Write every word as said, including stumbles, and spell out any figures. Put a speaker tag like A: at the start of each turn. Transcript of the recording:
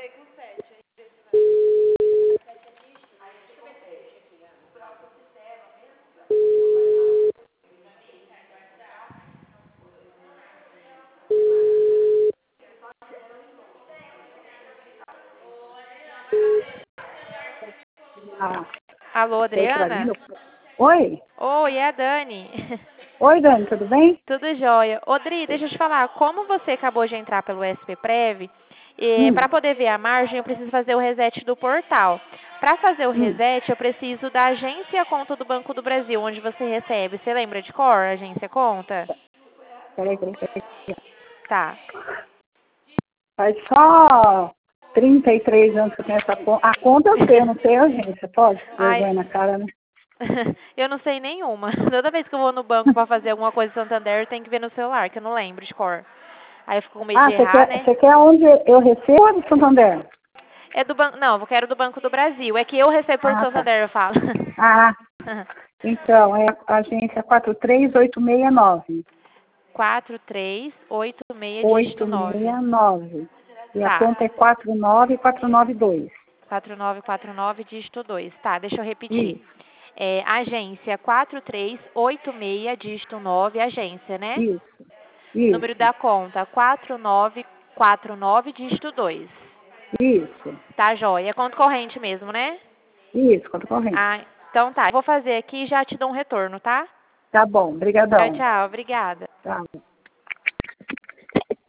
A: Ah,
B: Alô, Adriana?
A: oi?
B: Oi, é a Dani.
A: Oi, Dani, tudo bem?
B: Tudo jóia. Ô, Dri, deixa eu te falar, como você acabou de entrar pelo S P Prev,
A: Hum,
B: para poder ver a margem, eu preciso fazer o reset do portal. Para fazer o
A: hum.
B: reset, eu preciso da agência conta do Banco do Brasil, onde você recebe. Você lembra de cor, a agência conta?
A: Peraí, peraí, peraí.
B: Tá.
A: Faz só trinta e três anos que eu tenho essa conta. A conta eu sei, eu não sei a agência. Pode?
B: Ai,
A: Vergonha na cara, né?
B: eu não sei nenhuma. Toda vez que eu vou no banco para fazer alguma coisa em Santander, eu tenho que ver no celular, que eu não lembro de cor. Aí eu fico com medo
A: Ah,
B: de
A: você
B: errar,
A: quer,
B: né?
A: você quer onde eu recebo ou é do Santander?
B: É do banco. Não, eu quero do Banco do Brasil. É que eu recebo por
A: Ah, tá.
B: Santander, eu falo.
A: Ah, então, é a agência quatro três oito seis nove.
B: quatro três oito seis dígito
A: oito
B: nove.
A: seis nove. E a
B: Tá.
A: conta é quatro nove quatro nove dois.
B: quatro nove quatro nove dígito dois. Tá, deixa eu repetir.
A: Isso,
B: É, agência quatro três oito seis dígito nove, agência, né?
A: isso,
B: Número
A: isso,
B: da conta quatro nove quatro nove dígito dois.
A: isso,
B: Tá, joia. É conta corrente mesmo, né?
A: isso, conta corrente.
B: Ah, então tá. Eu vou fazer aqui e já te dou um retorno, tá?
A: Tá bom,
B: Tchau,
A: brigadão.
B: tchau. Obrigada.
A: Tá.